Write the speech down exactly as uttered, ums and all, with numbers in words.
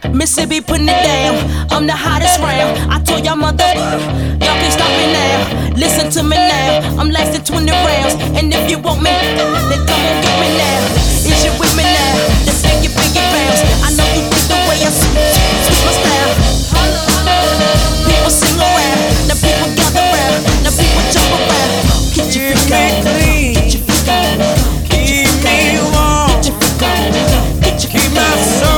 Mississippi putting it down. I'm the hottest round. I told y'all mother, y'all can stop me now. Listen to me now. I'm lasting twenty rounds. And if you want me, then come on get me now. Is you with me now? Let's take your biggie bounce. I know you think the way I switch my style. People sing around. Now people gather round. Now people jump around. Get your freak on. Get your freak on. Get your freak on. Get your freak on. Get your freak on. Keep my soul.